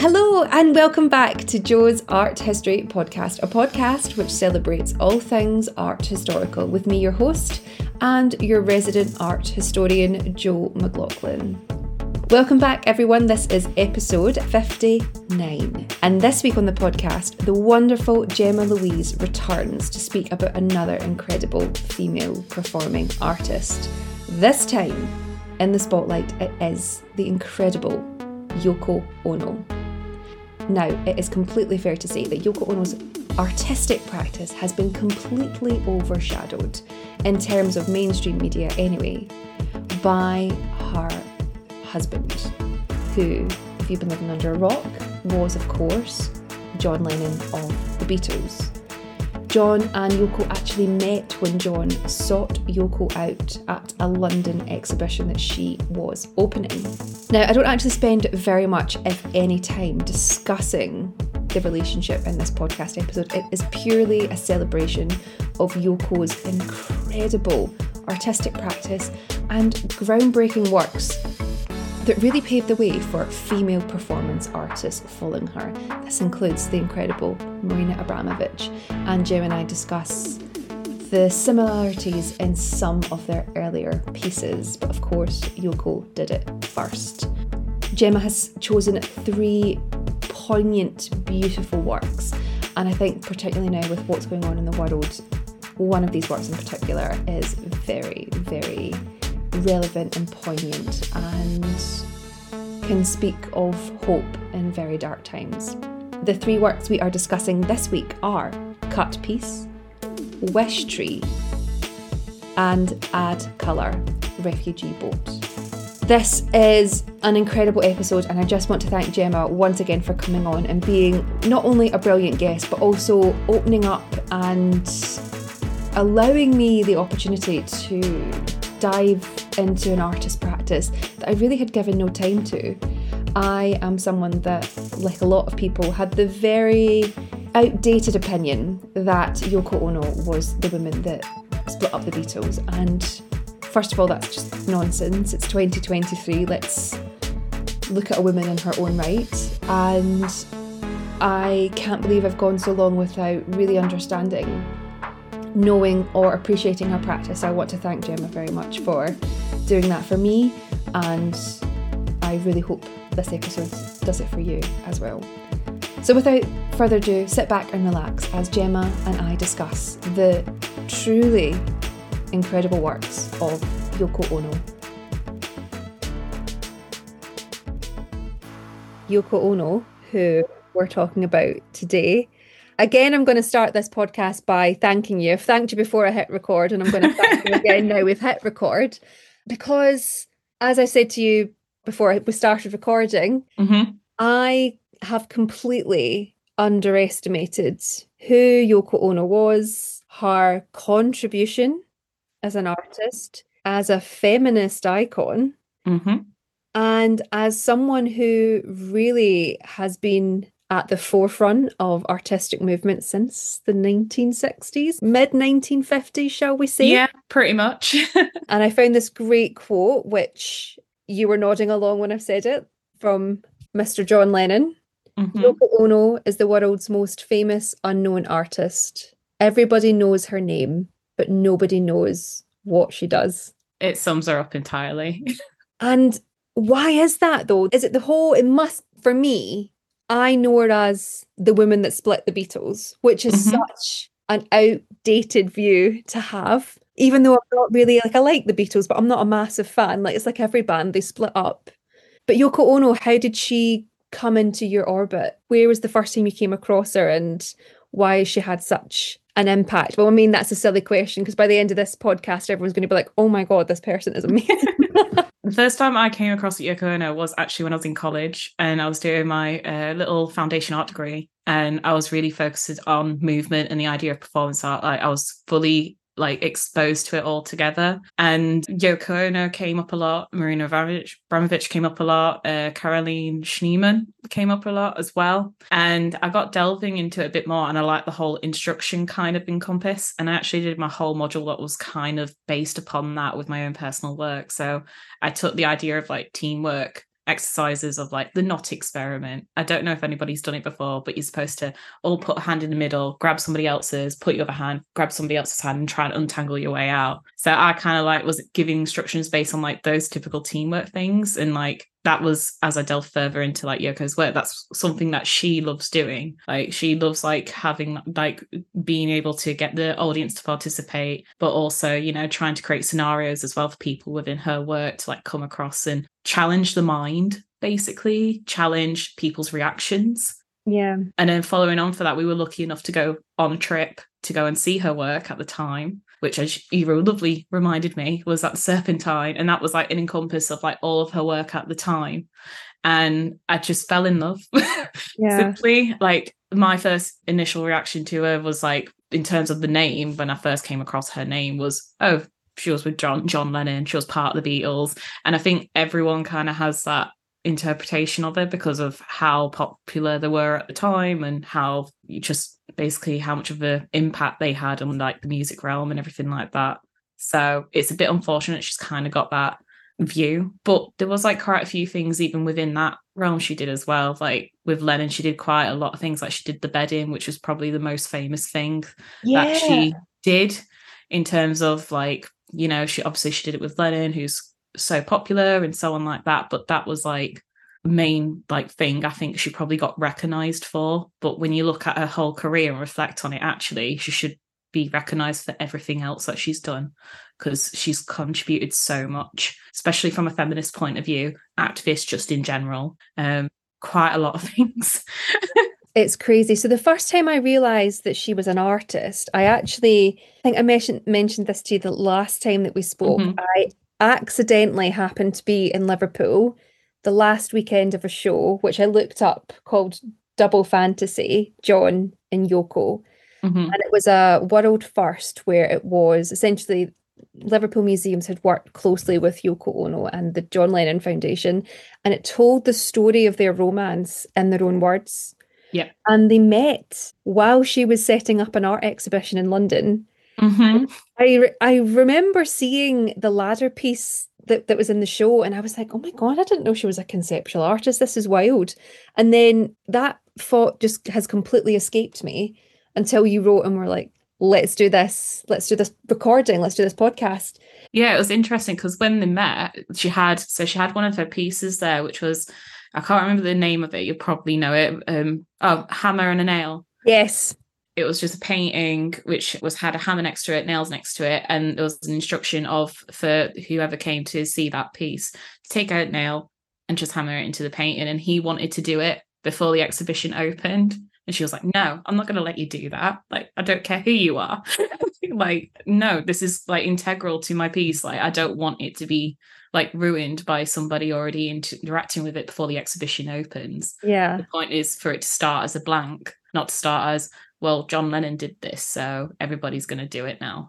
Hello and welcome back to Jo's Art History Podcast, a podcast which celebrates all things art historical with me, your host, and your resident art historian, Jo McLaughlin. Welcome back everyone, this is episode 59. And this week on the podcast, the wonderful Gemma Louise returns to speak about another incredible female performing artist. This time, in the spotlight, it is the incredible Yoko Ono. Now, it is completely fair to say that Yoko Ono's artistic practice has been completely overshadowed, in terms of mainstream media anyway, by her husband, who, if you've been living under a rock, was, of course, John Lennon of the Beatles. John and Yoko actually met when John sought Yoko out at a London exhibition that she was opening. Now, I don't actually spend very much, if any, time discussing the relationship in this podcast episode. It is purely a celebration of Yoko's incredible artistic practice and groundbreaking works that really paved the way for female performance artists following her. This includes the incredible Marina Abramović, and Gemma and I discuss the similarities in some of their earlier pieces, but of course Yoko did it first. Gemma has chosen 3 poignant, beautiful works, and I think particularly now with what's going on in the world, one of these works in particular is very, very relevant and poignant and can speak of hope in very dark times. The 3 works we are discussing this week are Cut Piece, Wish Tree, and Add Colour, Refugee Boat. This is an incredible episode, and I just want to thank Gemma once again for coming on and being not only a brilliant guest but also opening up and allowing me the opportunity to dive into an artist practice that I really had given no time to. I am someone that, like a lot of people, had the very outdated opinion that Yoko Ono was the woman that split up the Beatles, and first of all, that's just nonsense. It's 2023, let's look at a woman in her own right, and I can't believe I've gone so long without really understanding, knowing or appreciating her practice. I want to thank Gemma very much for doing that for me, and I really hope this episode does it for you as well. So without further ado, sit back and relax as Gemma and I discuss the truly incredible works of Yoko Ono. Yoko Ono, who we're talking about today. Again, I'm going to start this podcast by thanking you. I've thanked you before I hit record, and I'm going to thank you again now we've hit record, because as I said to you before we started recording, I have completely underestimated who Yoko Ono was, her contribution as an artist, as a feminist icon, and as someone who really has been at the forefront of artistic movement since the 1960s, mid-1950s, shall we say? Yeah, pretty much. And I found this great quote, which you were nodding along when I've said it, from Mr. John Lennon. Yoko Ono is the world's most famous unknown artist. Everybody knows her name, but nobody knows what she does. It sums her up entirely. And why is that though? Is it the whole, it must, for me, I know her as the woman that split the Beatles, which is such an outdated view to have, even though I'm not really, I like the Beatles, but I'm not a massive fan. It's like every band, they split up. But Yoko Ono, how did she come into your orbit? Where was the first time you came across her, and why she had such an impact? Well, I mean, that's a silly question, because by the end of this podcast, everyone's going to be like, oh my God, this person is amazing. The first time I came across Yoko Ono was actually when I was in college, and I was doing my little foundation art degree, and I was really focused on movement and the idea of performance art. I was fully exposed to it all together, and Yoko Ono came up a lot, Marina Abramović came up a lot, Caroline Schneemann came up a lot as well, and I got delving into it a bit more, and I like the whole instruction kind of encompass, and I actually did my whole module that was kind of based upon that with my own personal work. So I took the idea of teamwork exercises of like the knot experiment. I don't know if anybody's done it before, but you're supposed to all put a hand in the middle, grab somebody else's, put your other hand, grab somebody else's hand, and try and untangle your way out. So I kind of like was giving instructions based on like those typical teamwork things. And like that was, as I delved further into like Yoko's work, that's something that she loves doing. Like she loves like having like being able to get the audience to participate, but also, you know, trying to create scenarios as well for people within her work to like come across and challenge the mind, basically challenge people's reactions. Yeah. And then following on for that, we were lucky enough to go on a trip to go and see her work at the time, which, as you lovely reminded me, was at the Serpentine. And that was like an encompass of like all of her work at the time. And I just fell in love. Simply, like my first initial reaction to her was like, in terms of the name, when I first came across her name was, oh, she was with John Lennon, she was part of the Beatles. And I think everyone kind of has that interpretation of it because of how popular they were at the time and how just basically how much of an impact they had on like the music realm and everything like that. So it's a bit unfortunate she's kind of got that view, but there was like quite a few things even within that realm she did as well. Like with Lennon, she did quite a lot of things. Like she did the bedding, which was probably the most famous thing that she did in terms of like, you know, she did it with Lennon, who's so popular and so on like that, but that was like main like thing I think she probably got recognized for. But when you look at her whole career and reflect on it, actually she should be recognized for everything else that she's done, because she's contributed so much, especially from a feminist point of view, activist just in general, quite a lot of things. It's crazy. So the first time I realised that she was an artist, I think I mentioned this to you the last time that we spoke. I accidentally happened to be in Liverpool the last weekend of a show, which I looked up, called Double Fantasy, John and Yoko. And it was a world first, where it was essentially Liverpool Museums had worked closely with Yoko Ono and the John Lennon Foundation, and it told the story of their romance in their own words. Yeah. And they met while she was setting up an art exhibition in London. I remember seeing the ladder piece that was in the show, and I was like, oh my God, I didn't know she was a conceptual artist. This is wild. And then that thought just has completely escaped me until you wrote and were like, let's do this recording, let's do this podcast. Yeah, it was interesting because when they met, she had one of her pieces there, which was, I can't remember the name of it, you'll probably know it. Hammer and a Nail. Yes. It was just a painting which had a hammer next to it, nails next to it, and there was an instruction for whoever came to see that piece to take out a nail and just hammer it into the painting. And he wanted to do it before the exhibition opened. And she was like, no, I'm not going to let you do that. Like, I don't care who you are. Like, no, this is like integral to my piece. Like, I don't want it to be like ruined by somebody already interacting with it before the exhibition opens. Yeah. The point is for it to start as a blank, not to start as, well, John Lennon did this, so everybody's going to do it now.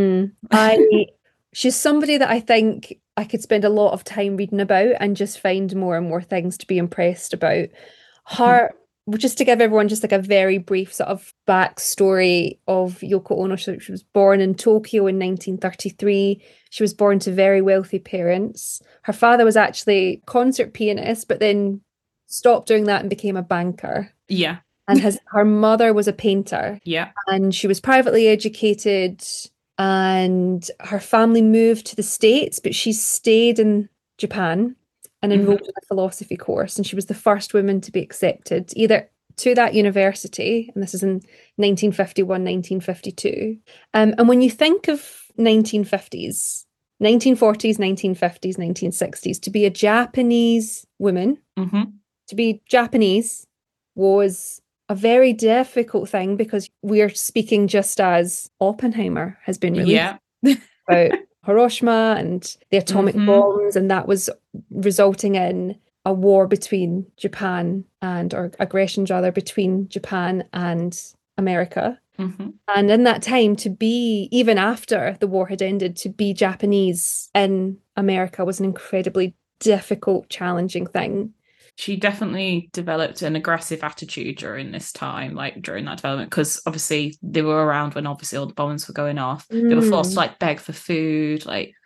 She's somebody that I think I could spend a lot of time reading about and just find more and more things to be impressed about. Her, just to give everyone just like a very brief sort of backstory of Yoko Ono, she was born in Tokyo in 1933. She was born to very wealthy parents. Her father was actually a concert pianist, but then stopped doing that and became a banker. Yeah. And her mother was a painter. Yeah. And she was privately educated, and her family moved to the States, but she stayed in Japan and enrolled in a philosophy course. And she was the first woman to be accepted either to that university, and this is in 1951, 1952. And when you think of 1950s, 1940s, 1950s, 1960s, to be a Japanese woman, to be Japanese was a very difficult thing, because we're speaking just as Oppenheimer has been released about Hiroshima and the atomic bombs, and that was resulting in a war between Japan or aggressions rather, between Japan and America. And in that time, to be, even after the war had ended, to be Japanese in America was an incredibly difficult, challenging thing. She definitely developed an aggressive attitude during this time, like during that development, because obviously they were around when obviously all the bombs were going off. They were forced to like beg for food. Like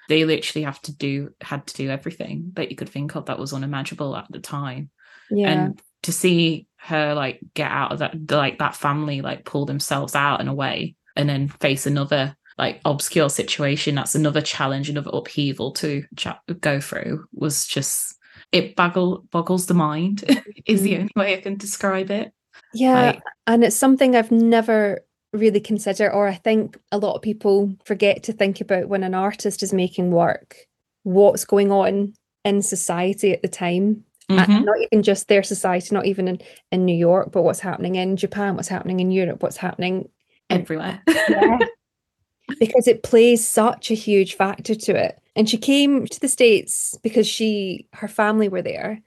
They literally had to do everything that you could think of that was unimaginable at the time. Yeah. And to see her like get out of that, like that family like pull themselves out in a way and then face another like obscure situation, that's another challenge, another upheaval to go through, was just, it boggles the mind is the only way I can describe it. Yeah, and it's something I've never really considered, or I think a lot of people forget to think about when an artist is making work, what's going on in society at the time. And not even just their society, not even in New York, but what's happening in Japan, what's happening in Europe, what's happening everywhere. Yeah. Because it plays such a huge factor to it. And she came to the States because her family were there.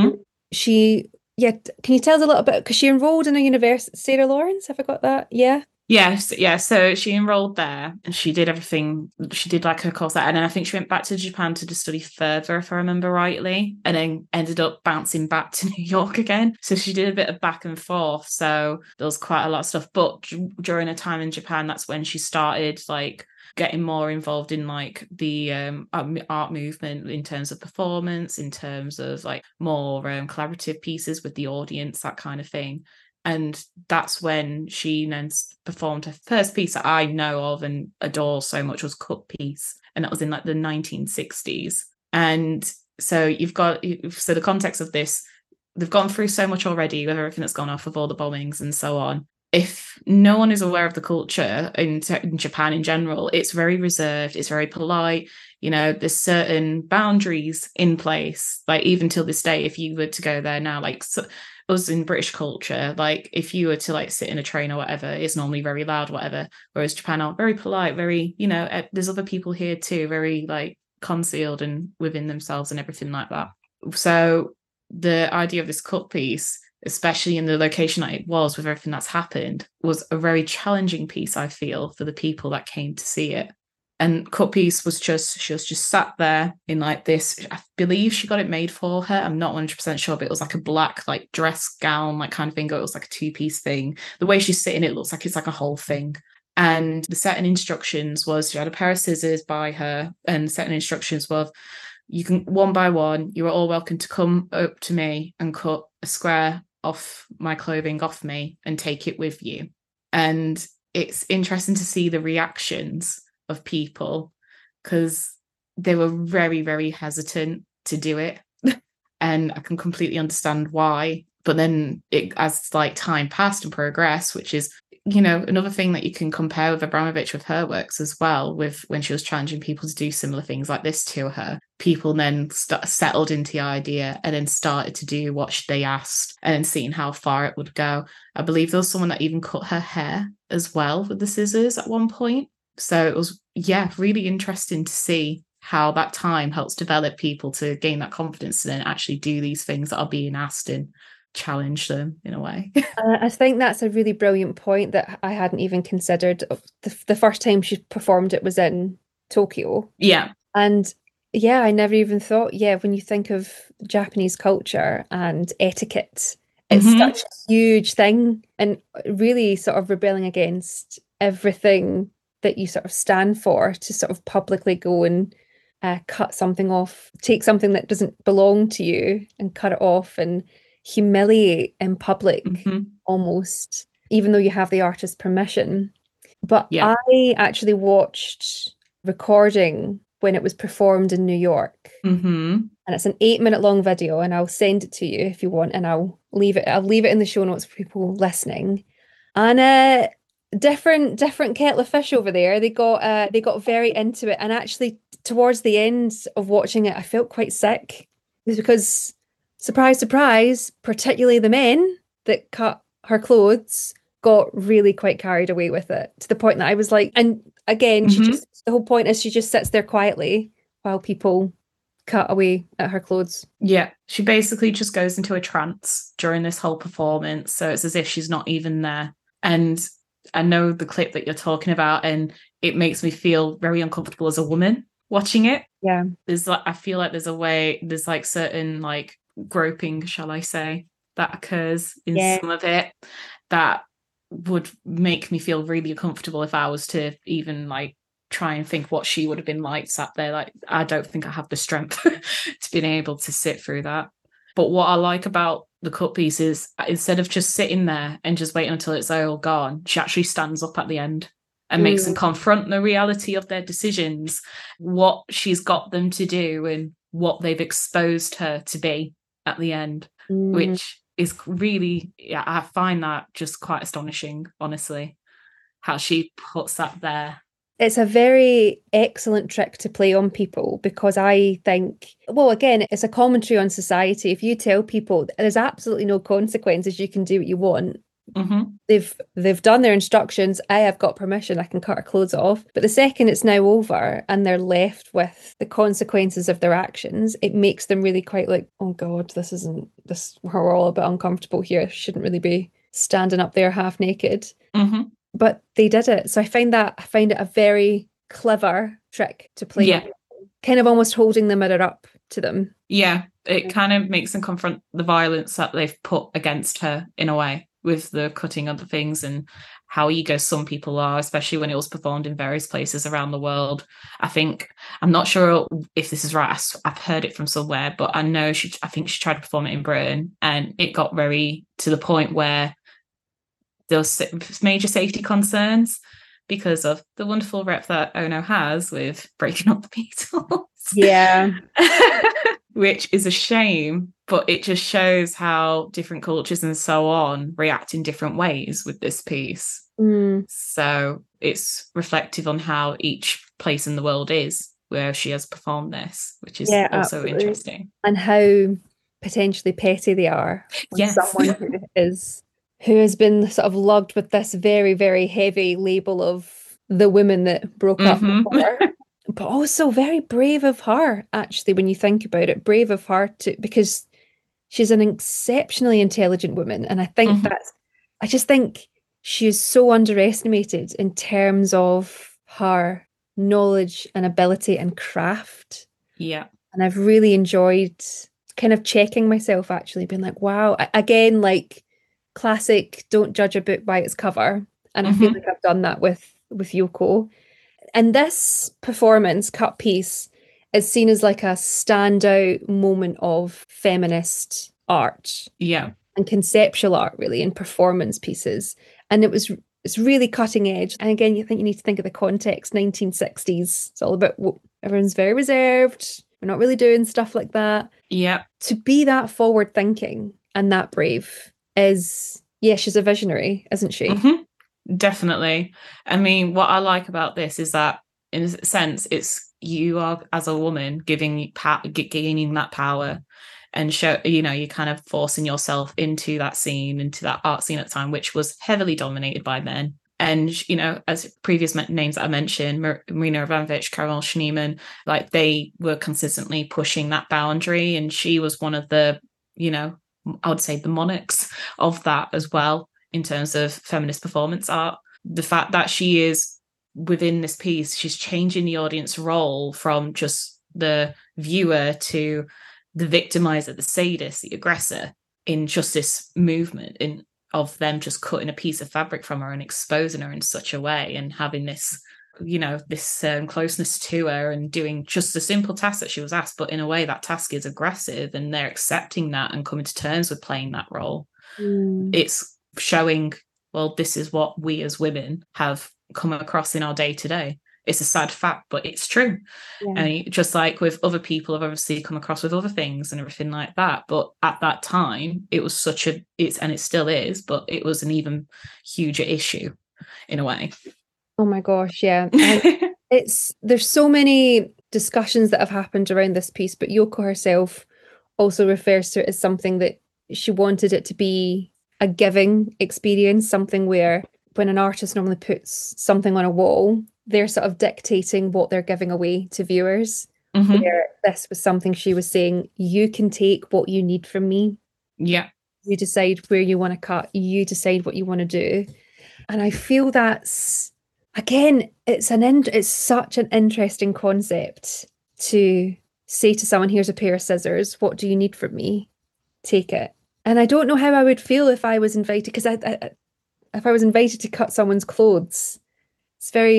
Can you tell us a little bit? Because she enrolled in a university, Sarah Lawrence, have I got that? Yeah. Yes, yeah. So she enrolled there and she did everything. She did like her course there. And then I think she went back to Japan to just study further, if I remember rightly, and then ended up bouncing back to New York again. So she did a bit of back and forth. So there was quite a lot of stuff. But during her time in Japan, that's when she started like getting more involved in like the art movement in terms of performance, in terms of like more collaborative pieces with the audience, that kind of thing. And that's when she then performed her first piece that I know of and adore so much, was Cut Piece. And that was in like the 1960s. And so the context of this, they've gone through so much already with everything that's gone off, with all the bombings and so on. If no one is aware of the culture in Japan in general, it's very reserved, it's very polite. You know, there's certain boundaries in place. Like even till this day, if you were to go there now, like us in British culture, like if you were to like sit in a train or whatever, it's normally very loud, whatever. Whereas Japan are very polite, very, you know, there's other people here too, very like concealed and within themselves and everything like that. So the idea of this cut piece, especially in the location that it was with everything that's happened, was a very challenging piece, I feel, for the people that came to see it. And Cut Piece was just, she was just sat there in like this, I believe she got it made for her, I'm not 100% sure, but it was like a black like dress gown like kind of thing, or it was like a two-piece thing. The way she's sitting, it looks like it's like a whole thing. And the setting instructions was, she had a pair of scissors by her, and setting instructions were, you can, one by one, you are all welcome to come up to me and cut a square off my clothing off me and take it with you. And it's interesting to see the reactions of people, because they were very, very hesitant to do it. And I can completely understand why. But then as like time passed and progressed, which is, you know, another thing that you can compare with Abramovich with her works as well, with when she was challenging people to do similar things like this to her, people then settled into the idea and then started to do what they asked, and then seeing how far it would go. I believe there was someone that even cut her hair as well with the scissors at one point. So it was, really interesting to see how that time helps develop people to gain that confidence and then actually do these things that are being asked and challenge them in a way. I think that's a really brilliant point that I hadn't even considered. The first time she performed it was in Tokyo. Yeah. And I never even thought, when you think of Japanese culture and etiquette, it's such a huge thing, and really sort of rebelling against everything that you sort of stand for, to sort of publicly go and cut something off, take something that doesn't belong to you and cut it off and humiliate in public almost, even though you have the artist's permission. But I actually watched recording when it was performed in New York. And it's an 8-minute long video, and I'll send it to you if you want, and I'll leave it in the show notes for people listening. And different kettle of fish over there. They got very into it, and actually towards the end of watching it, I felt quite sick. It was because, surprise, surprise, particularly the men that cut her clothes got really quite carried away with it, to the point that I was like, and again, the whole point is she just sits there quietly while people cut away at her clothes. Yeah. She basically just goes into a trance during this whole performance. So it's as if she's not even there. And I know the clip that you're talking about, and it makes me feel very uncomfortable as a woman watching it. Yeah. I feel like there's like certain like groping, shall I say, that occurs in some of it that would make me feel really uncomfortable if I was to even like try and think what she would have been like sat there. Like, I don't think I have the strength to being able to sit through that. But what I like about the cut piece is instead of just sitting there and just waiting until it's all gone, she actually stands up at the end and makes them confront the reality of their decisions, what she's got them to do and what they've exposed her to be at the end, which is really, yeah, I find that just quite astonishing, honestly, how she puts that there. It's a very excellent trick to play on people, because I think, well, again, it's a commentary on society. If you tell people there's absolutely no consequences, you can do what you want. They've done their instructions. I have got permission. I can cut her clothes off. But the second it's now over and they're left with the consequences of their actions, it makes them really quite like, oh God, we're all a bit uncomfortable here. Shouldn't really be standing up there half naked. But they did it. So I find it a very clever trick to play. Yeah. Kind of almost holding the mirror up to them. Yeah. It kind of makes them confront the violence that they've put against her in a way, with the cutting of the things and how ego some people are, especially when it was performed in various places around the world. I'm not sure if this is right. I've heard it from somewhere, but I know I think she tried to perform it in Britain, and it got very to the point where there was major safety concerns because of the wonderful rep that Ono has with breaking up the Beatles. Yeah. Which is a shame, but it just shows how different cultures and so on react in different ways with this piece. So it's reflective on how each place in the world is where she has performed this, which is also absolutely interesting. And how potentially petty they are. Yes. Someone who has been sort of lugged with this very, very heavy label of the women that broke up with her. But also very brave of her, actually, when you think about it. Brave of her because she's an exceptionally intelligent woman. And I think I just think she is so underestimated in terms of her knowledge and ability and craft. Yeah. And I've really enjoyed kind of checking myself, actually, being like, wow, again, like classic, don't judge a book by its cover. And I feel like I've done that with Yoko. And this performance cut piece is seen as like a standout moment of feminist art. Yeah. And conceptual art, really, and performance pieces. And it's really cutting edge. And again, you need to think of the context, 1960s. It's all about, everyone's very reserved. We're not really doing stuff like that. Yeah. To be that forward thinking and that brave is, she's a visionary, isn't she? Definitely. I mean, what I like about this is that, in a sense, it's you are, as a woman, gaining that power, and show, you're kind of forcing yourself into that scene, into that art scene at the time, which was heavily dominated by men. And, as previous names that I mentioned, Marina Abramović, Carol Schneemann, like they were consistently pushing that boundary. And she was one of the, I would say the monarchs of that as well, in terms of feminist performance art. The fact that she is within this piece, she's changing the audience role from just the viewer to the victimizer, the sadist, the aggressor, in just this movement of them just cutting a piece of fabric from her and exposing her in such a way, and having this, this closeness to her, and doing just a simple task that she was asked, but in a way that task is aggressive, and they're accepting that and coming to terms with playing that role. It's showing, well, this is what we as women have come across in our day-to-day. It's a sad fact, but it's true. And just like with other people, I've obviously come across with other things and everything like that, but at that time it was and it still is, but it was an even huger issue in a way. Oh my gosh, yeah. There's so many discussions that have happened around this piece, but Yoko herself also refers to it as something that she wanted it to be a giving experience, something where when an artist normally puts something on a wall, they're sort of dictating what they're giving away to viewers. Where this was something she was saying, you can take what you need from me. Yeah. You decide where you want to cut, you decide what you want to do. And I feel that's, again, it's such an interesting concept to say to someone, here's a pair of scissors, what do you need from me? Take it. And I don't know how I would feel if I was invited, because if I was invited to cut someone's clothes, it's very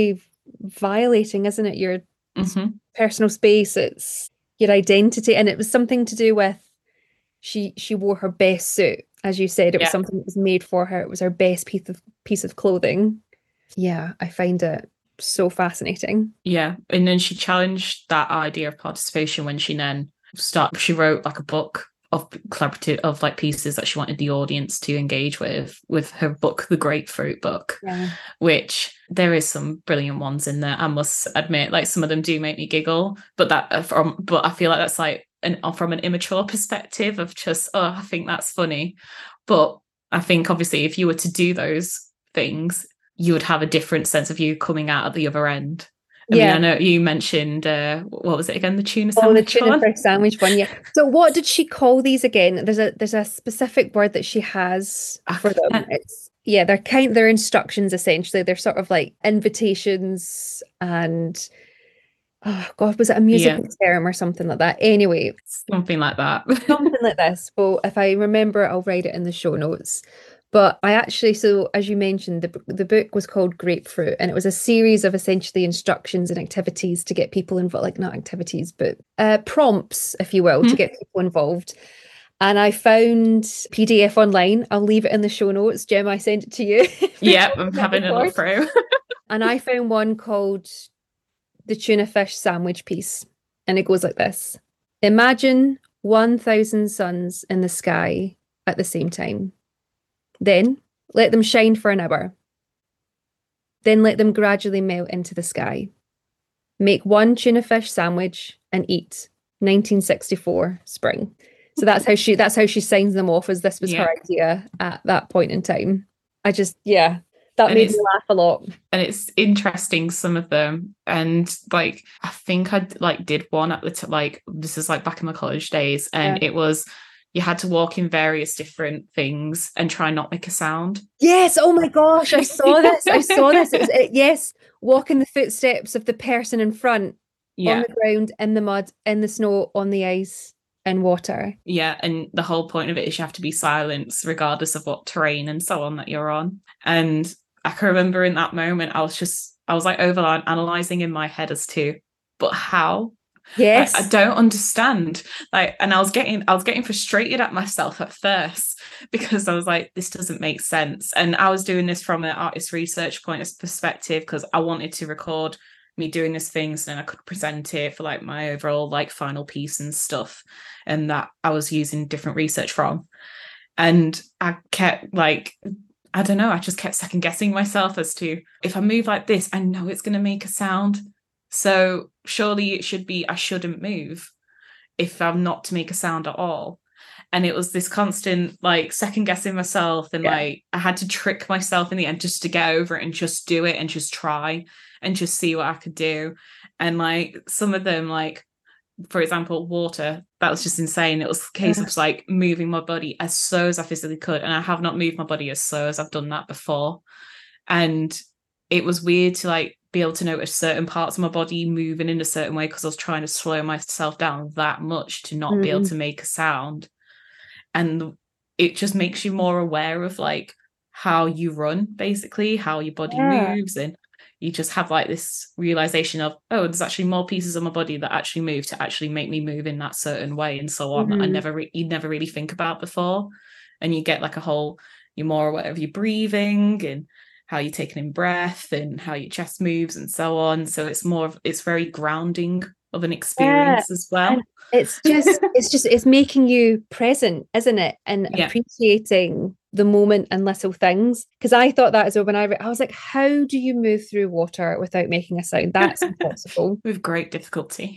violating, isn't it? Your Mm-hmm. personal space, it's your identity. And it was something to do with she wore her best suit. As you said, it was Yeah. something that was made for her. It was her best piece of clothing. Yeah, I find it so fascinating. Yeah. And then she challenged that idea of participation when she wrote like a book of collaborative of like pieces that she wanted the audience to engage with her book, The Grapefruit Book, Yeah. which there is some brilliant ones in there. I must admit, like some of them do make me giggle, but but I feel like that's like from an immature perspective of just, oh, I think that's funny. But I think obviously if you were to do those things, you would have a different sense of you coming out at the other end. I mean, I know you mentioned what was it again? The tuna sandwich the tuna one. fish sandwich one, yeah. So what did she call these again? There's a specific word that she has for them. It's they're instructions essentially. They're sort of like invitations and oh God, was it a musical term or something like that? Anyway, something like that. something like this. Well, if I remember, I'll write it in the show notes. But I actually, so as you mentioned, the book was called Grapefruit, and it was a series of essentially instructions and activities to get people involved, like not activities, but prompts, if you will, to get people involved. And I found PDF online. I'll leave it in the show notes. Gem, I sent it to you. Yeah, I'm having a look through. And I found one called the tuna fish sandwich piece. And it goes like this. Imagine 1,000 suns in the sky at the same time. Then let them shine for an hour. Then let them gradually melt into the sky. Make one tuna fish sandwich and eat. 1964 spring. So that's how she signs them off, as this was her idea at that point in time. That made me laugh a lot. And it's interesting, some of them. And like, I think I like did one at the like, this is like back in my college days. And it was, you had to walk in various different things and try not make a sound. Yes. Oh my gosh. I saw this. Yes. Walk in the footsteps of the person in front, on the ground, in the mud, in the snow, on the ice, and water. Yeah. And the whole point of it is you have to be silenced regardless of what terrain and so on that you're on. And I can remember in that moment, I was like analyzing in my head as to, but how? Yes. I don't understand. Like, and I was getting frustrated at myself at first because I was like, this doesn't make sense. And I was doing this from an artist research point of perspective because I wanted to record me doing these things and I could present it for like my overall like final piece and stuff. And that I was using different research from. And I kept like, I don't know, I just kept second guessing myself as to if I move like this, I know it's going to make a sound. So surely it should be, I shouldn't move if I'm not to make a sound at all. And it was this constant like second guessing myself. And like, I had to trick myself in the end just to get over it and just do it and just try and just see what I could do. And like some of them, like, for example, water, that was just insane. It was a case of like moving my body as slow as I physically could. And I have not moved my body as slow as I've done that before. And it was weird to like be able to notice certain parts of my body moving in a certain way because I was trying to slow myself down that much to not be able to make a sound. And it just makes you more aware of like how you run, basically, how your body moves. And you just have like this realization of, oh, there's actually more pieces of my body that actually move to actually make me move in that certain way and so on that you never really think about before. And you get like you're more aware of your breathing and how you're taking in breath and how your chest moves and so on. So it's very grounding of an experience as well. And it's making you present, isn't it? And appreciating the moment and little things. Because I thought that as well when I was like, how do you move through water without making a sound? That's impossible. With great difficulty.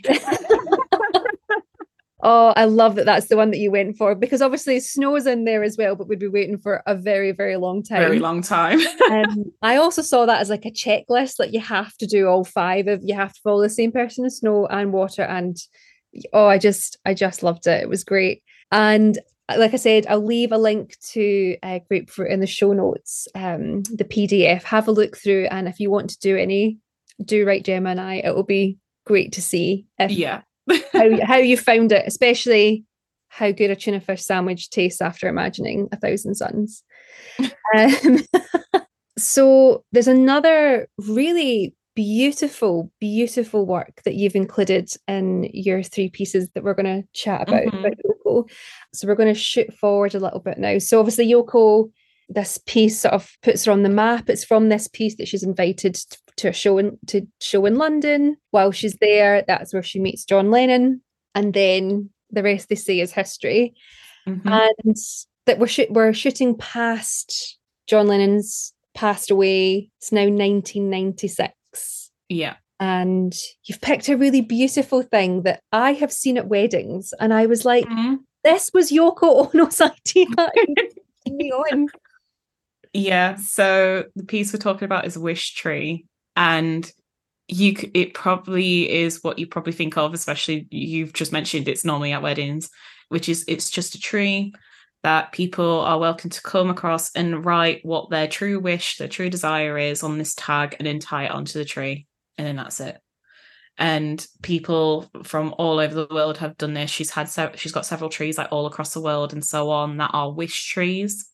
Oh, I love that that's the one that you went for, because obviously snow's in there as well, but we'd be waiting for a very, very long time. Very long time. I also saw that as like a checklist, like you have to do all 5 of, you have to follow the same person in snow and water. And I just loved it. It was great. And like I said, I'll leave a link to Grapefruit in the show notes, the PDF. Have a look through, and if you want to do write Gemma and I. It will be great to see how you found it, especially how good a tuna fish sandwich tastes after imagining 1,000 suns. So there's another really beautiful, beautiful work that you've included in your three pieces that we're going to chat about Yoko. So we're going to shoot forward a little bit now. So obviously Yoko, this piece sort of puts her on the map. It's from this piece that she's invited to show in London. While she's there, that's where she meets John Lennon, and then the rest they say is history. And that we're shooting past John Lennon's passed away. It's now 1996. Yeah. And you've picked a really beautiful thing that I have seen at weddings, and I was like, this was Yoko Ono's idea. Yeah, so the piece we're talking about is a wish tree, and it probably is what you probably think of, especially you've just mentioned it's normally at weddings, which is it's just a tree that people are welcome to come across and write what their true wish, their true desire is on this tag, and then tie it onto the tree, and then that's it. And people from all over the world have done this. She's got several trees like all across the world and so on that are wish trees.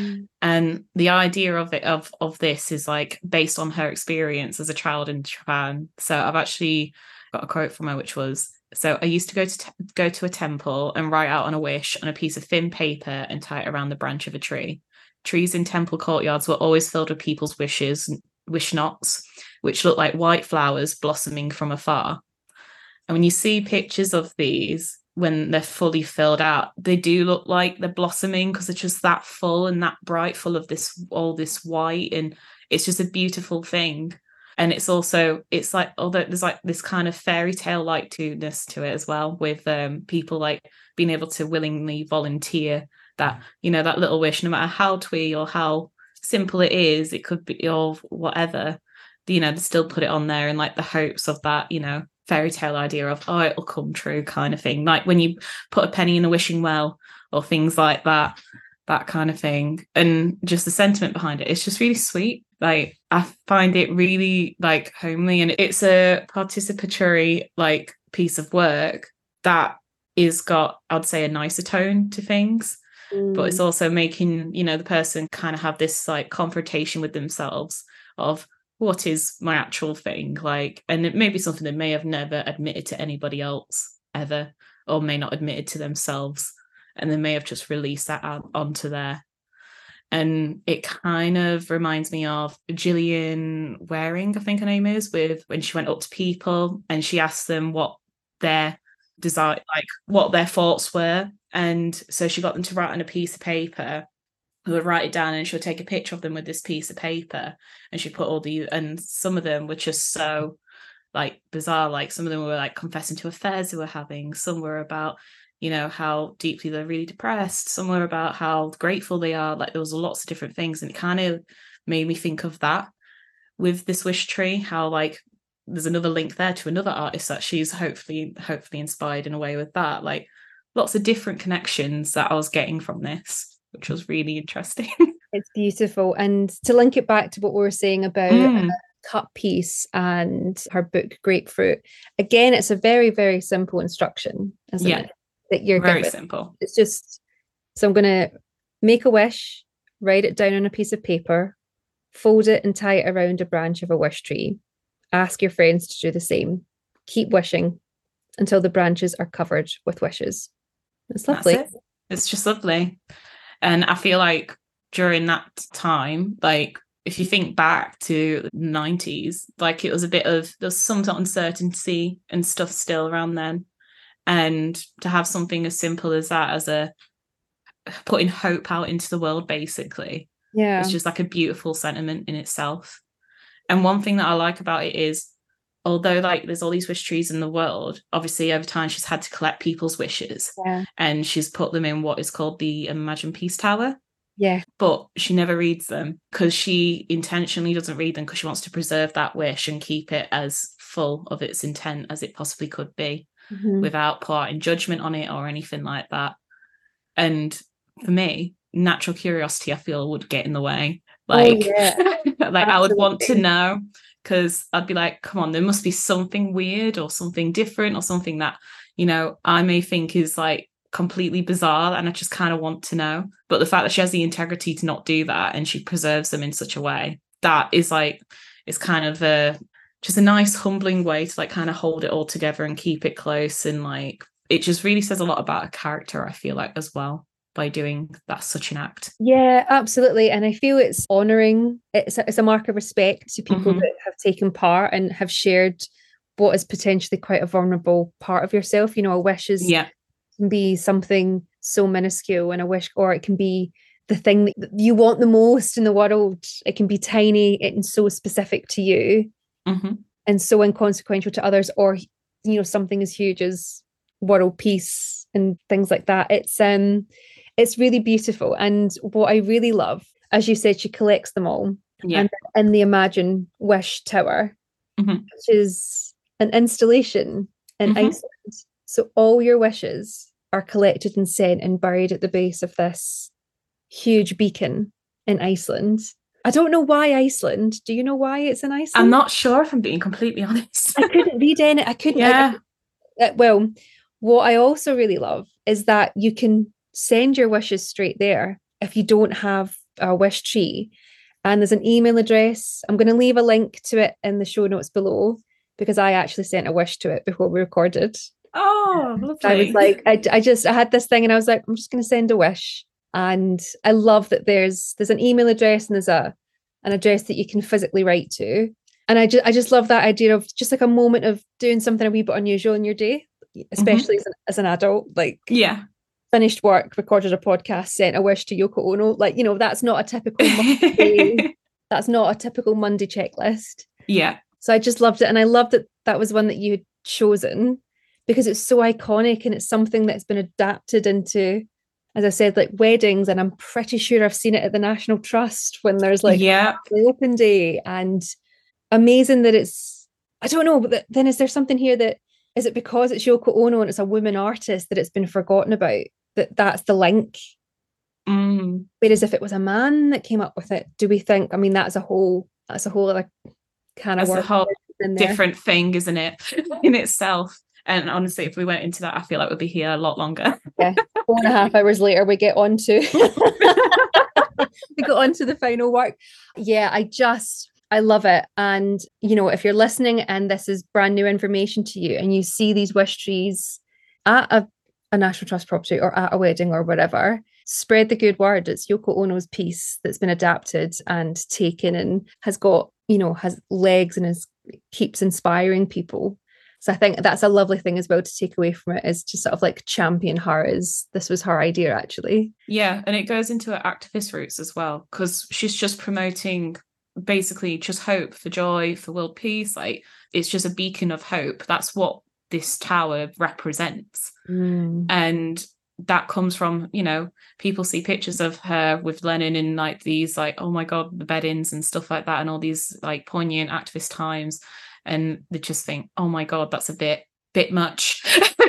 And the idea of this is like based on her experience as a child in Japan. So I've actually got a quote from her, which was, so I used to go to a temple and write out on a wish on a piece of thin paper and tie it around the branch of a tree. Trees in temple courtyards were always filled with people's wishes, wish knots, which look like white flowers blossoming from afar. And when you see pictures of these, when they're fully filled out, they do look like they're blossoming because they're just that full and that bright, full of all this white, and it's just a beautiful thing. And it's like, although there's like this kind of fairy tale like to it as well, with people like being able to willingly volunteer that, that little wish, no matter how twee or how simple it is, it could be, or whatever, they still put it on there in like the hopes of that, fairy tale idea of, oh, it'll come true kind of thing. Like when you put a penny in the wishing well or things like that kind of thing. And just the sentiment behind it, it's just really sweet. Like I find it really like homely, and it's a participatory like piece of work that is got, I'd say, a nicer tone to things. But it's also making, the person kind of have this like confrontation with themselves of what is my actual thing, like, and it may be something they may have never admitted to anybody else ever, or may not admitted to themselves, and they may have just released that out onto there. And it kind of reminds me of Gillian Waring, I think her name is, with when she went up to people and she asked them what their desire, like what their thoughts were. And so she got them to write on a piece of paper. They would write it down, and she would take a picture of them with this piece of paper, and she put and some of them were just so like bizarre. Like some of them were like confessing to affairs they were having. Some were about, how deeply they're really depressed. Some were about how grateful they are. Like there was lots of different things. And it kind of made me think of that with this wish tree, how like there's another link there to another artist that she's hopefully inspired in a way with that. Like lots of different connections that I was getting from this, which was really interesting. It's beautiful. And to link it back to what we were saying about Cup piece and her book Grapefruit, again, it's a very, very simple instruction, isn't it? That you're very given. Simple. It's just, so I'm going to make a wish, write it down on a piece of paper, fold it and tie it around a branch of a wish tree. Ask your friends to do the same. Keep wishing until the branches are covered with wishes. It's lovely. It's just lovely. And I feel like during that time, like if you think back to the 90s, like it was a bit of, there's some uncertainty and stuff still around then. And to have something as simple as that, as a putting hope out into the world, basically. Yeah. It's just like a beautiful sentiment in itself. And one thing that I like about it is, although like there's all these wish trees in the world, obviously over time she's had to collect people's wishes, and she's put them in what is called the Imagine Peace Tower. Yeah. But she never reads them because she intentionally doesn't read them because she wants to preserve that wish and keep it as full of its intent as it possibly could be, without putting judgment on it or anything like that. And for me, natural curiosity, I feel, would get in the way. Like, like I would want to know, because I'd be like, come on, there must be something weird or something different or something that, I may think is like completely bizarre, and I just kind of want to know. But the fact that she has the integrity to not do that, and she preserves them in such a way that is like, it's kind of just a nice humbling way to like kind of hold it all together and keep it close. And like, it just really says a lot about a character, I feel like, as well, by doing that, such an act. Yeah, absolutely. And I feel it's honouring, it's a mark of respect to people that have taken part and have shared what is potentially quite a vulnerable part of yourself. You know, a wish can be something so minuscule, and a wish, or it can be the thing that you want the most in the world. It can be tiny and so specific to you, and so inconsequential to others, or, you know, something as huge as world peace and things like that. It's really beautiful. And what I really love, as you said, she collects them all. And in the Imagine Wish Tower, which is an installation in Iceland. So all your wishes are collected and sent and buried at the base of this huge beacon in Iceland. I don't know why Iceland. Do you know why it's in Iceland? I'm not sure, if I'm being completely honest. I couldn't read any. I couldn't. Yeah. Well, what I also really love is that you can send your wishes straight there if you don't have a wish tree. And there's an email address. I'm going to leave a link to it in the show notes below, because I actually sent a wish to it before we recorded. Oh, lovely. I was like, I had this thing and I was like, I'm just going to send a wish. And I love that there's an email address and there's an address that you can physically write to. And I just love that idea of just like a moment of doing something a wee bit unusual in your day, especially as an adult. Like, finished work, recorded a podcast, sent a wish to Yoko Ono. Like, you know, that's not a typical Monday, that's not a typical Monday checklist. Yeah. So I just loved it. And I loved that was one that you had chosen, because it's so iconic and it's something that's been adapted into, as I said, like weddings. And I'm pretty sure I've seen it at the National Trust when there's like the open day. And amazing that it's, I don't know, but then is there something here that, is it because it's Yoko Ono and it's a woman artist that it's been forgotten about, that's the link? Whereas if it was a man that came up with it, do we think, I mean, that's a whole other kind of work. That's a whole different thing, isn't it, in itself? And honestly, if we went into that, I feel like we'd be here a lot longer. Yeah, 4.5 hours later, we get on to the final work. Yeah, I love it. And, you know, if you're listening and this is brand new information to you and you see these wish trees at a National Trust property or at a wedding or whatever, spread the good word. It's Yoko Ono's piece that's been adapted and taken and has got, you know, has legs and keeps inspiring people. So I think that's a lovely thing as well to take away from it, is to sort of like champion her as this was her idea, actually. Yeah, and it goes into her activist roots as well, because she's just promoting basically just hope for joy, for world peace. Like, it's just a beacon of hope. That's what this tower represents. And that comes from, you know, people see pictures of her with Lenin in like these like, oh my god, the bed-ins and stuff like that, and all these like poignant activist times, and they just think, oh my god, that's a bit much.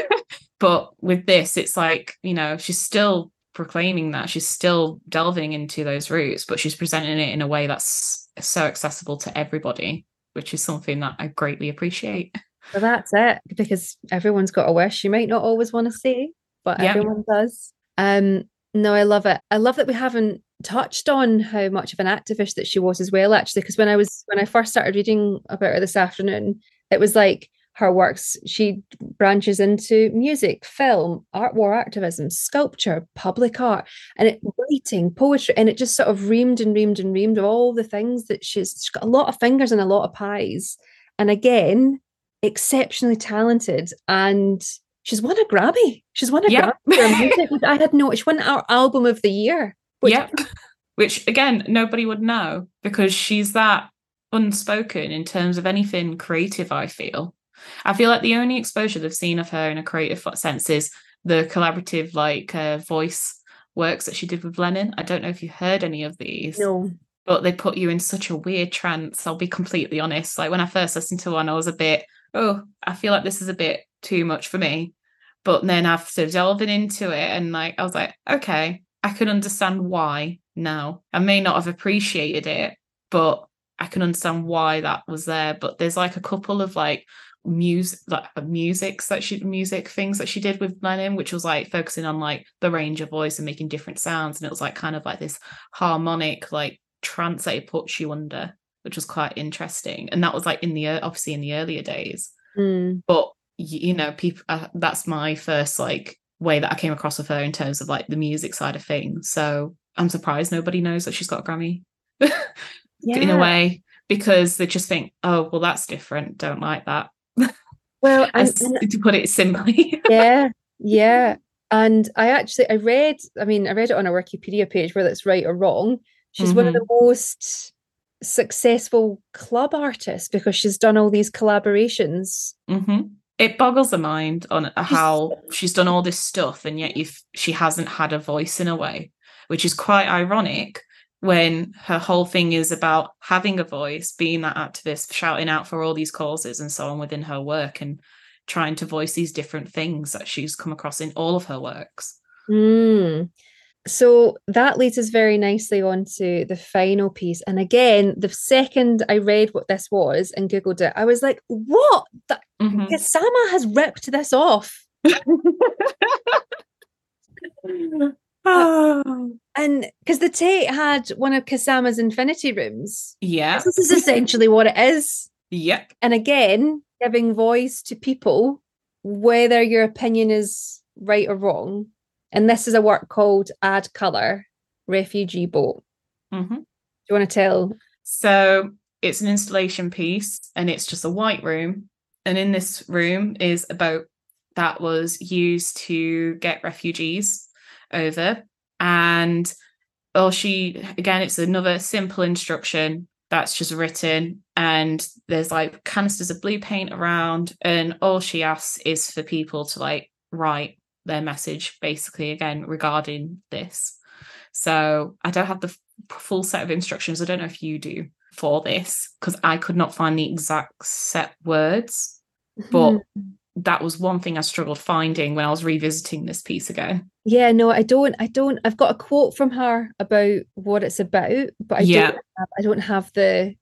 But with this, it's like, you know, she's still proclaiming that, she's still delving into those roots, but she's presenting it in a way that's so accessible to everybody, which is something that I greatly appreciate. Well, that's it, because everyone's got a wish. You might not always want to say, but everyone does. No, I love it. I love that we haven't touched on how much of an activist that she was as well, actually, because when I first started reading about her this afternoon, it was like her works, she branches into music, film, art, war activism, sculpture, public art, and writing, poetry, and it just sort of reamed of all the things that she's got a lot of fingers and a lot of pies. And again, exceptionally talented, and she's won a Grammy. She's won a Grammy for her music. I had no. She won our album of the year. Which again, nobody would know, because she's that unspoken in terms of anything creative. I feel like the only exposure they've seen of her in a creative sense is the collaborative voice works that she did with Lenin. I don't know if you heard any of these. No. But they put you in such a weird trance. I'll be completely honest. Like, when I first listened to one, I was a bit, I feel like this is a bit too much for me. But then after delving into it, and like, I was like, okay, I can understand why now. I may not have appreciated it, but I can understand why that was there. But there's like a couple of like music things that she did with Lenin, which was like focusing on like the range of voice and making different sounds. And it was like kind of like this harmonic like trance that it puts you under. which was quite interesting. And that was like obviously in the earlier days. Mm. But you know, people that's my first like way that I came across with her in terms of like the music side of things. So I'm surprised nobody knows that she's got a Grammy in a way, because they just think, oh, well, that's different. Don't like that. Well, and to put it simply. yeah. And I read it on a Wikipedia page, whether it's right or wrong. She's one of the most successful club artists because she's done all these collaborations. It boggles the mind on how she's done all this stuff, and yet she hasn't had a voice in a way, which is quite ironic when her whole thing is about having a voice, being that activist, shouting out for all these causes and so on within her work, and trying to voice these different things that she's come across in all of her works. So that leads us very nicely on to the final piece. And again, the second I read what this was and Googled it, I was like, what? Kasama has ripped this off. And because the Tate had one of Kasama's infinity rooms. Yeah. This is essentially what it is. Yep. And again, giving voice to people, whether your opinion is right or wrong. And this is a work called Add Colour, Refugee Boat. Do you want to tell? So it's an installation piece, and it's just a white room. And in this room is a boat that was used to get refugees over. And it's another simple instruction that's just written, and there's like canisters of blue paint around, and all she asks is for people to like write their message basically again regarding this. So I don't have the full set of instructions. I don't know if you do for this, because I could not find the exact set words, but that was one thing I struggled finding when I was revisiting this piece again. Yeah, no, I don't. I've got a quote from her about what it's about, but I don't have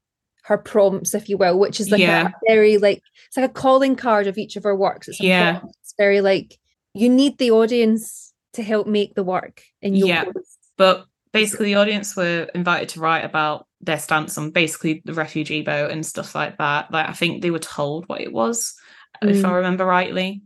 her prompts, if you will, which is like a very like, it's like a calling card of each of her works. It's very like, you need the audience to help make the work in your voice. But basically the audience were invited to write about their stance on basically the refugee boat and stuff like that. Like I think they were told what it was, if I remember rightly.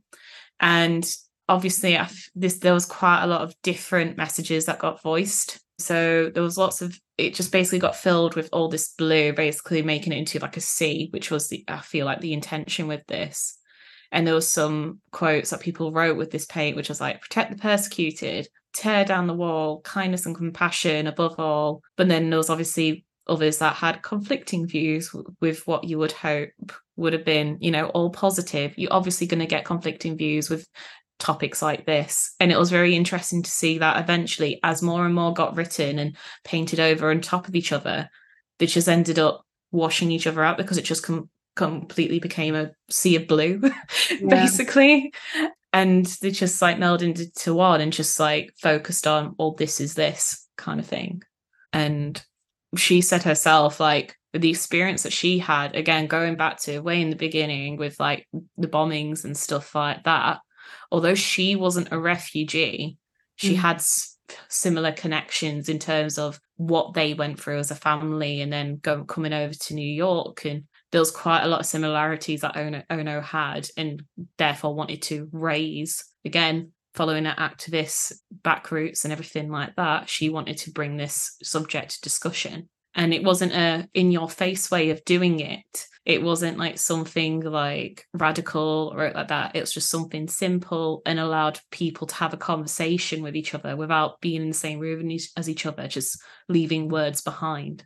And obviously there was quite a lot of different messages that got voiced. So there was it just basically got filled with all this blue, basically making it into like a sea, which was I feel like the intention with this. And there was some quotes that people wrote with this paint, which was like, protect the persecuted, tear down the wall, kindness and compassion above all. But then there was obviously others that had conflicting views with what you would hope would have been, you know, all positive. You're obviously going to get conflicting views with topics like this. And it was very interesting to see that eventually, as more and more got written and painted over on top of each other, they just ended up washing each other out, because it just completely became a sea of blue, basically. And they just like melded into one and just like focused on, well, this is this kind of thing. And she said herself, like, the experience that she had, again, going back to way in the beginning with like the bombings and stuff like that, although she wasn't a refugee, she had similar connections in terms of what they went through as a family, and then coming over to New York. And there was quite a lot of similarities that Ono had, and therefore wanted to raise, again, following her activist back roots and everything like that. She wanted to bring this subject to discussion. And it wasn't a in-your-face way of doing it. It wasn't like something like radical or like that. It was just something simple and allowed people to have a conversation with each other without being in the same room as each other, just leaving words behind.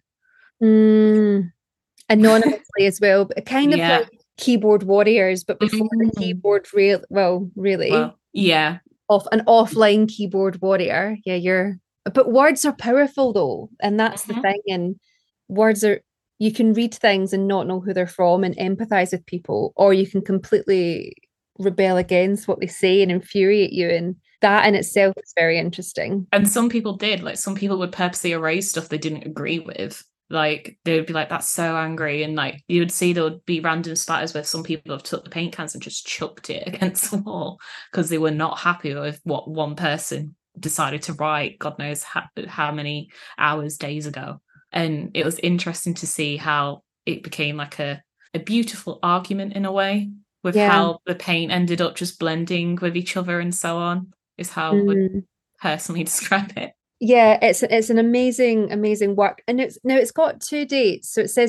Anonymously as well, but kind of like keyboard warriors, but before the keyboard really an offline keyboard warrior. But words are powerful though, and that's the thing. And words you can read things and not know who they're from and empathize with people, or you can completely rebel against what they say and infuriate you, and that in itself is very interesting. And some people did, like, some people would purposely erase stuff they didn't agree with. Like, they would be like, that's so angry. And like, you would see there would be random splatters where some people have took the paint cans and just chucked it against the wall because they were not happy with what one person decided to write, God knows how many hours, days ago. And it was interesting to see how it became like a beautiful argument in a way, with how the paint ended up just blending with each other and so on, is how I would personally describe it. Yeah, it's an amazing work, and it's got two dates. So it says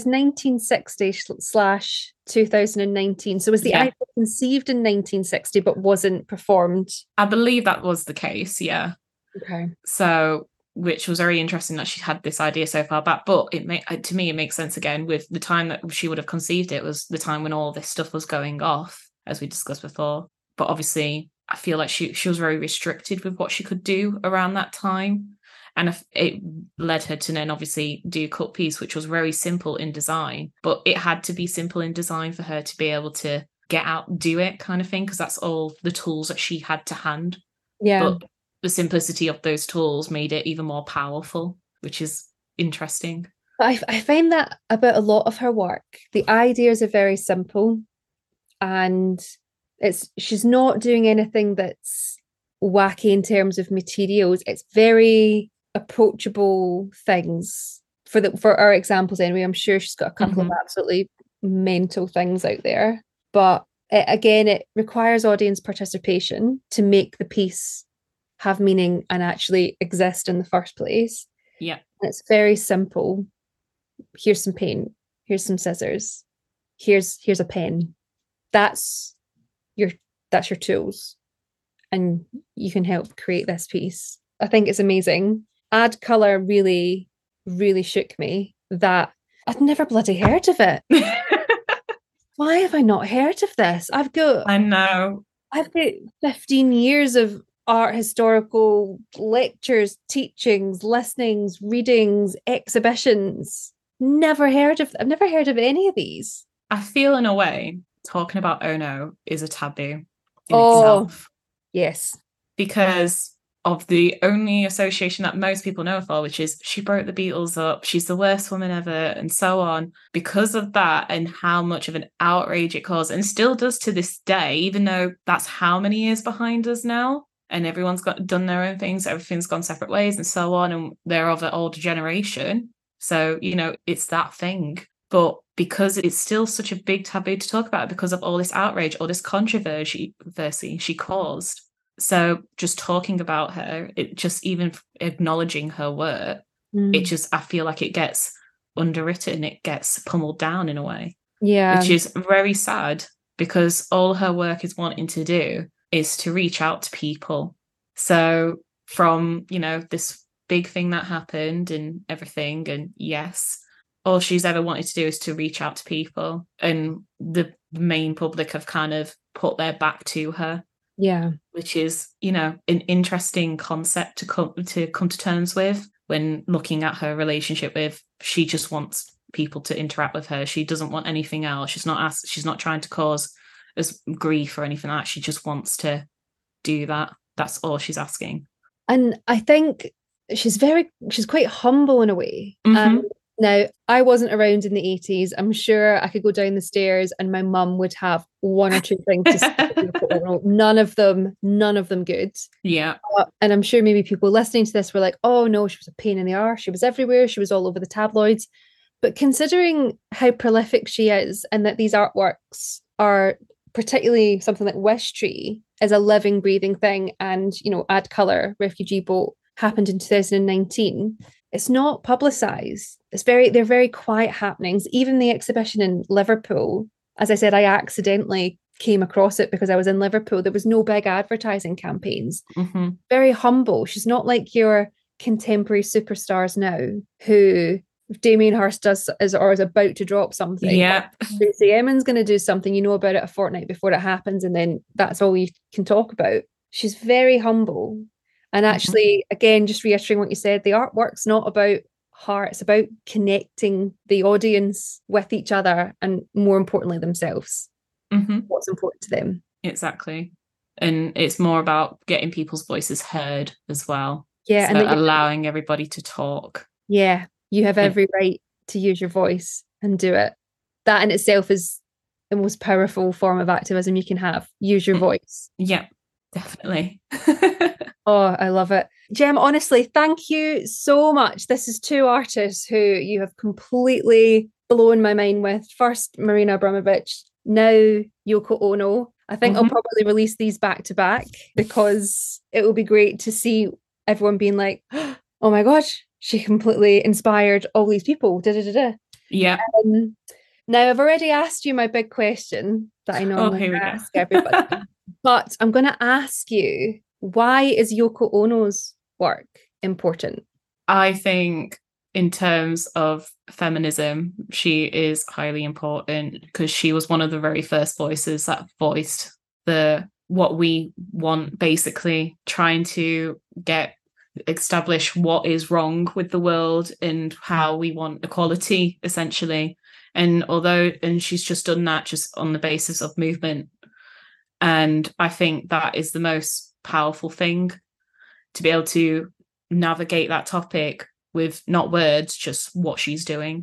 1960/2019. So was the idea conceived in 1960 but wasn't performed? I believe that was the case. Yeah. Okay. So, which was very interesting that she had this idea so far back, but to me it makes sense again with the time that she would have conceived it was the time when all this stuff was going off, as we discussed before. But obviously, I feel like she was very restricted with what she could do around that time. And it led her to then obviously do Cut Piece, which was very simple in design, but it had to be simple in design for her to be able to get out and do it, kind of thing, because that's all the tools that she had to hand. Yeah. But the simplicity of those tools made it even more powerful, which is interesting. I find that about a lot of her work. The ideas are very simple, and she's not doing anything that's wacky in terms of materials. It's very approachable things for our examples anyway. I'm sure she's got a couple of absolutely mental things out there, but it requires audience participation to make the piece have meaning and actually exist in the first place. Yeah. And it's very simple. Here's some paint, here's some scissors, here's a pen. That's your tools, and you can help create this piece. I think it's amazing. Add Colour really, really shook me that I'd never bloody heard of it. Why have I not heard of this? I've got 15 years of art historical lectures, teachings, listenings, readings, exhibitions. I've never heard of any of these. I feel in a way talking about Ono is a taboo in itself. Yes. Because of the only association that most people know for, which is she broke the Beatles up, she's the worst woman ever, and so on. Because of that and how much of an outrage it caused, and still does to this day, even though that's how many years behind us now, and everyone's done their own things, everything's gone separate ways and so on, and they're of an older generation. So, it's that thing. But because it's still such a big taboo to talk about because of all this outrage, all this controversy she caused. So just talking about her, it just even acknowledging her work, I feel like it gets underwritten, it gets pummeled down in a way. Yeah. Which is very sad, because all her work is wanting to do is to reach out to people. So from, this big thing that happened and everything, and yes, all she's ever wanted to do is to reach out to people, and the main public have kind of put their back to her. Yeah. Which is, an interesting concept to come to terms with when looking at her relationship with. She just wants people to interact with her. She doesn't want anything else. She's not trying to cause us grief or anything like that. She just wants to do that. That's all she's asking. And I think she's quite humble in a way. Now, I wasn't around in the 80s. I'm sure I could go down the stairs and my mum would have one or two things to say. None of them good. Yeah. And I'm sure maybe people listening to this were like, oh no, she was a pain in the arse. She was everywhere. She was all over the tabloids. But considering how prolific she is, and that these artworks are, particularly something like Wish Tree, is a living, breathing thing, and, Add Colour, Refugee Boat, happened in 2019. It's not publicised. They're very quiet happenings. Even the exhibition in Liverpool, as I said, I accidentally came across it because I was in Liverpool. There was no big advertising campaigns. Very humble. She's not like your contemporary superstars now who, if Damien Hirst is about to drop something. Yeah. Tracey Emin's going to do something, you know about it a fortnight before it happens, and then that's all you can talk about. She's very humble. And actually, again, just reiterating what you said, the artwork's not about her, it's about connecting the audience with each other, and more importantly, themselves. What's important to them. Exactly. And it's more about getting people's voices heard as well. Yeah. So and allowing everybody to talk. Yeah. You have every right to use your voice and do it. That in itself is the most powerful form of activism you can have. Use your voice. Yeah, Definitely. Oh, I love it. Jem, honestly, thank you so much. This is two artists who you have completely blown my mind with. First, Marina Abramović, now Yoko Ono. I think I'll probably release these back to back because it will be great to see everyone being like, oh my gosh, she completely inspired all these people. Yeah. Now, I've already asked you my big question that I normally ask everybody, but I'm going to ask you, why is Yoko Ono's work important? I think in terms of feminism, she is highly important because she was one of the very first voices that voiced what we want, basically trying to establish what is wrong with the world and how we want equality, essentially. And she's just done that just on the basis of movement. And I think that is the most powerful thing, to be able to navigate that topic with not words, just what she's doing.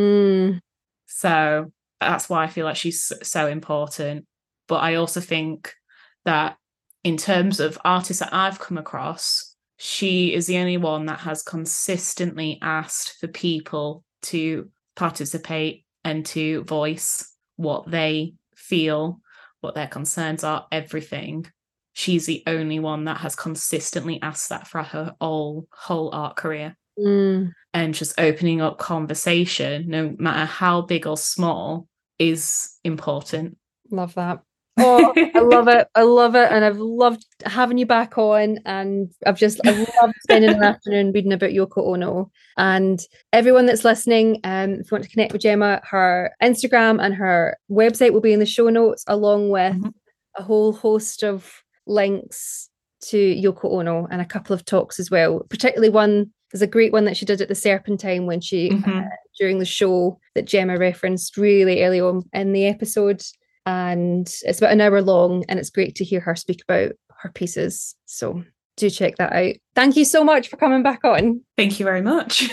So that's why I feel like she's so important. But I also think that in terms of artists that I've come across, she is the only one that has consistently asked for people to participate and to voice what they feel, what their concerns are, everything. She's the only one that has consistently asked that for her whole art career. And just opening up conversation, no matter how big or small, is important. Love that. Oh, I love it. I love it. And I've loved having you back on. And I've loved spending an afternoon reading about Yoko Ono. And everyone that's listening, if you want to connect with Gemma, her Instagram and her website will be in the show notes, along with a whole host of links to Yoko Ono and a couple of talks as well. Particularly there's a great one that she did at the Serpentine when she, during the show that Gemma referenced really early on in the episode. And it's about an hour long, and it's great to hear her speak about her pieces. So do check that out. Thank you so much for coming back on. Thank you very much.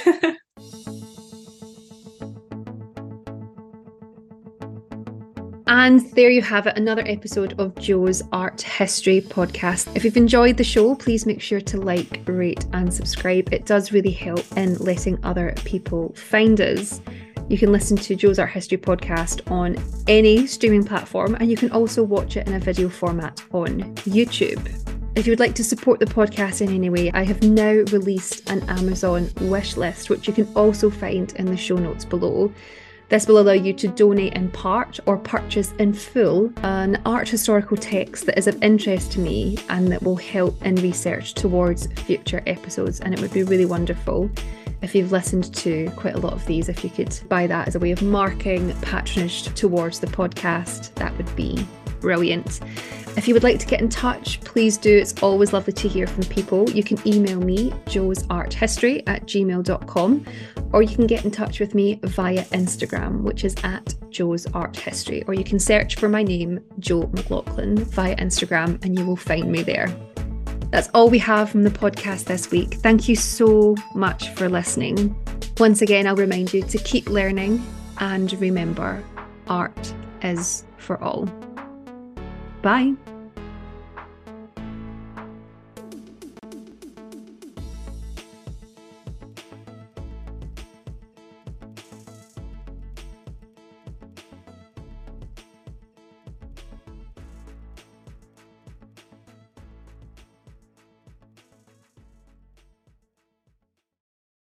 And there you have it, another episode of Jo's Art History podcast. If you've enjoyed the show, please make sure to like, rate and subscribe. It does really help in letting other people find us. You can listen to Jo's Art History podcast on any streaming platform, and you can also watch it in a video format on YouTube. If you would like to support the podcast in any way, I have now released an Amazon wish list, which you can also find in the show notes below. This will allow you to donate in part or purchase in full an art historical text that is of interest to me and that will help in research towards future episodes. And it would be really wonderful if you've listened to quite a lot of these, if you could buy that as a way of marking patronage towards the podcast, that would be brilliant. If you would like to get in touch, please do. It's always lovely to hear from people. You can email me, joesarthistory@gmail.com, or you can get in touch with me via Instagram, which is @joesarthistory, or you can search for my name, Jo McLaughlin, via Instagram, and you will find me there. That's all we have from the podcast this week. Thank you so much for listening. Once again, I'll remind you to keep learning, and remember, art is for all. Bye.